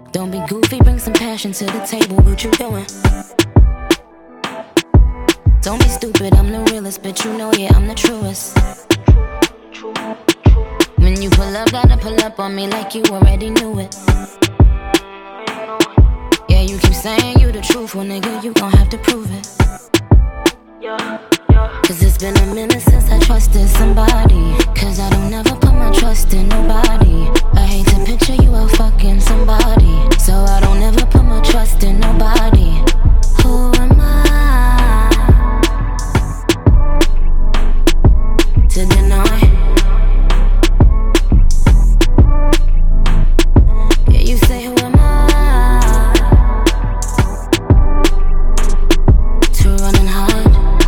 Don't be goofy, bring some passion to the table. What you doing? Don't be stupid, I'm the realest, but you know, yeah, I'm the truest. When you pull up, gotta pull up on me like you already knew it. Yeah, you keep saying you the truth, well nigga, you gon' have to prove it. Cause it's been a minute since I trusted somebody. Cause I don't ever put my trust in nobody. I hate to picture you out fucking somebody. So I don't ever put my trust in nobody. Who am I to deny? Yeah, you say who am I to run and hide?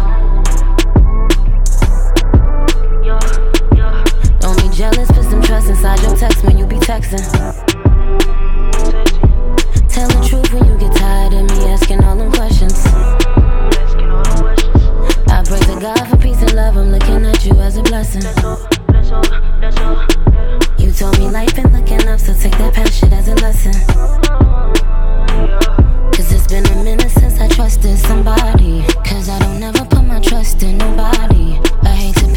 Don't be jealous, put some trust inside your text when you be texting. Tell the truth when you get tired of me asking all them questions. I pray to God for peace and love, I'm looking at you as a blessing. You told me life ain't looking up, so take that past shit as a lesson. Cause it's been a minute since I trusted somebody. Cause I don't ever put my trust in nobody. I hate to